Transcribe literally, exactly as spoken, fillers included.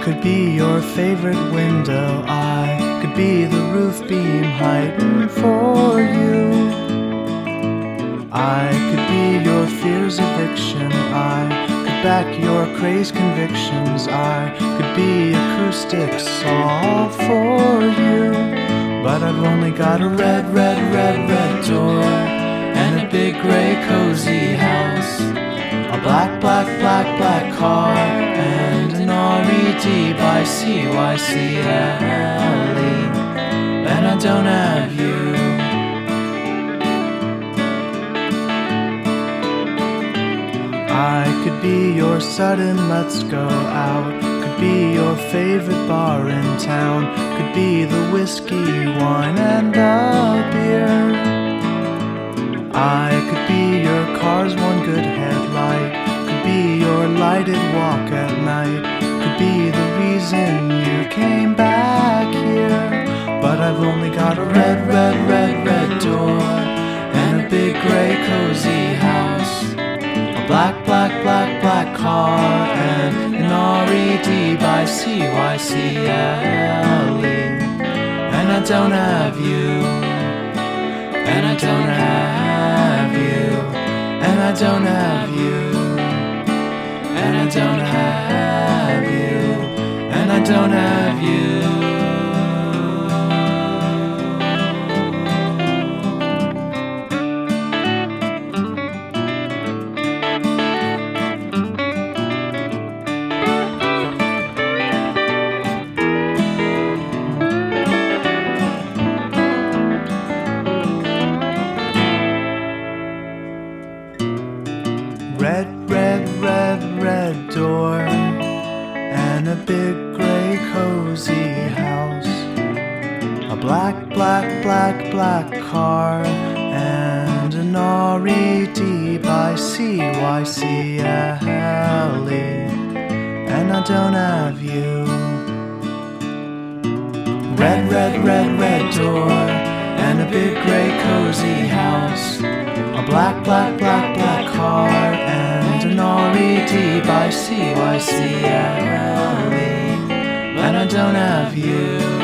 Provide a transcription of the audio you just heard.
could be your favorite window. I could be the roof beam hiding for you. I could be your fear's eviction. I could back your crazed convictions. I could be acoustics all for you. But I've only got a red, red, red, red door, and a big gray cozy house, a black, black, black, black car, and an R E D by C Y C L E. And I don't have you. I could be your sudden let's go out, could be your favorite bar in town, could be the whiskey, wine, and the beer. I could be your car's one good headlight, could be your lighted walk at night, could be the reason you came back here. But I've only got a red, red, red, red door, and a big gray cozy house, black, black, black, black car, and an R E D by C Y C L E. And I don't have you, and I don't have you, and I don't have you, and I don't have you, and I don't have you. Red, red, red, red door, and a big gray cozy house, a black, black, black, black car, and an R E D by C Y C L E. And I don't have you. Red, red, red, red door, and a big gray cozy house, a black, black, black, black car, and an R E D by C Y C L E. And I don't have you.